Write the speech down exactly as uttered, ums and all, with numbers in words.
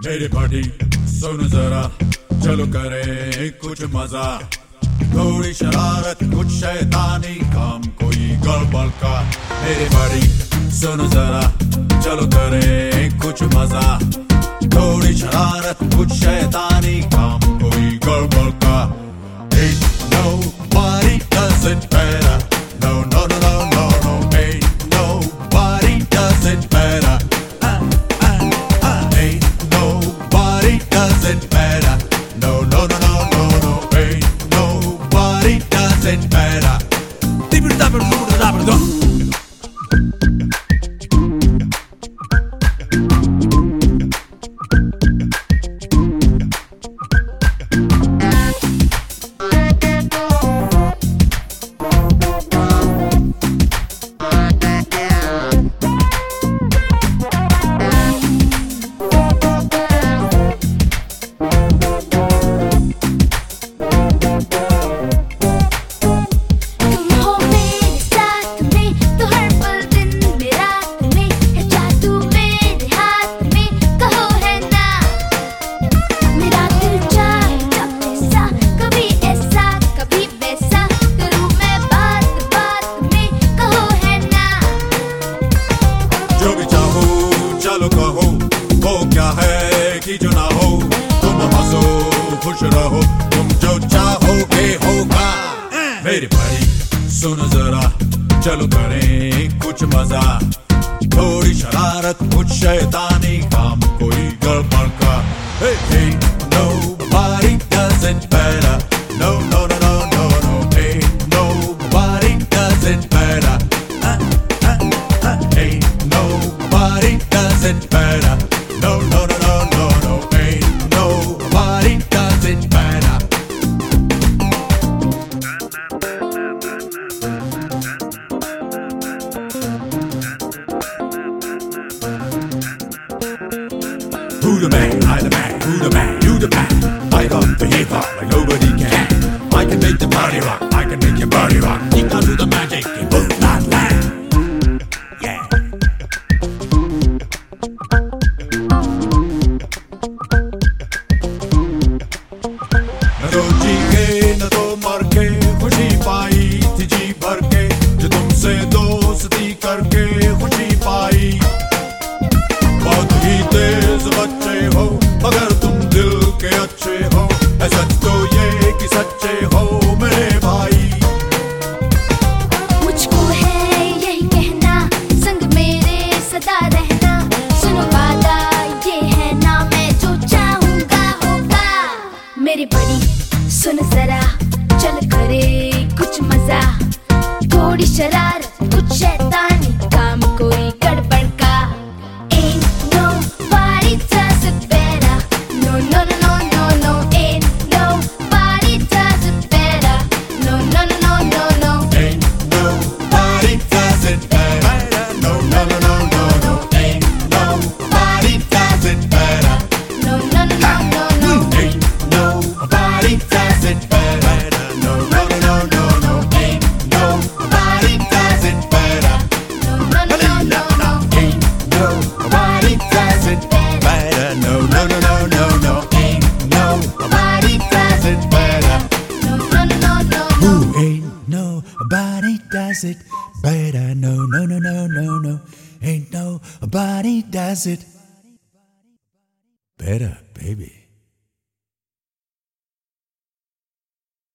मेरी बड़ी सुन जरा, चलो करे कुछ मजा, थोड़ी शरारत कुछ शैतानी काम कोई गड़बड़ का। मेरी बड़ी सुन जरा, चलो करे कुछ मजा, थोड़ी शरारत कुछ शैतानी काम कोई गड़बड़ का। Ain't nobody does it better. No, no, no, no, no, no. Ain't nobody does it better. Uh, uh, uh. Ain't nobody does it better. No, no, no, no, no, no. Ain't nobody does it better. चलो कहो वो क्या है कि जो ना हो, तुम हंसो खुश रहो, तुम जो चाहोगे होगा। मेरी भाई सुन जरा, चलो करें कुछ मजा, थोड़ी शरारत कुछ शैतानी काम कोई गड़बड़ का। Ain't nobody does it better. No, no, no, no, no, no. Ain't nobody does it better. Uh, uh, uh. Ain't nobody does it better. No, no, no, no, no, no. Ain't nobody does it better. Who the man? I the man. Who the man? You the man. I got the hip hop like nobody can. I can make the body rock. I can make your body rock. You can do the magic. You will not land. Yeah. न तो जी के न तो मर के खुशी पाई थी जी भर के, जो तुमसे दोस्ती करके खुशी पाई। बहुत ही तेज बच्चे हो मगर तुम दिल के अच्छे हो, है सच तो ये कि सच्चे हो मेरे भाई। मुझको है यही कहना, संग मेरे सदा रहना, सुनो वादा ये है ना, मैं जो चाहूंगा होगा। मेरी बड़ी सुन जरा, चल करे कुछ मजा, थोड़ी शरारत कुछ शैतानी काम कोई गड़बड़ का। Ain't nobody does it better. No, no, no, no, no, no. Ain't nobody does it better. No, no, no, no, no, no. Ain't nobody does it better. No, no, no, no, no, no. Ain't nobody does it better. No, no, no, no, no, no. Ain't nobody does it better. No, no, no, no, no, no. Ain't nobody does it better. No, no, no, no, no, no. Ain't nobody does it better. No, no, no, no, no, no. Ain't nobody does it better. No, no, no, no, no, no. Who ain't nobody does it better. No, no, no, no, no, no. Ain't nobody does it better, baby.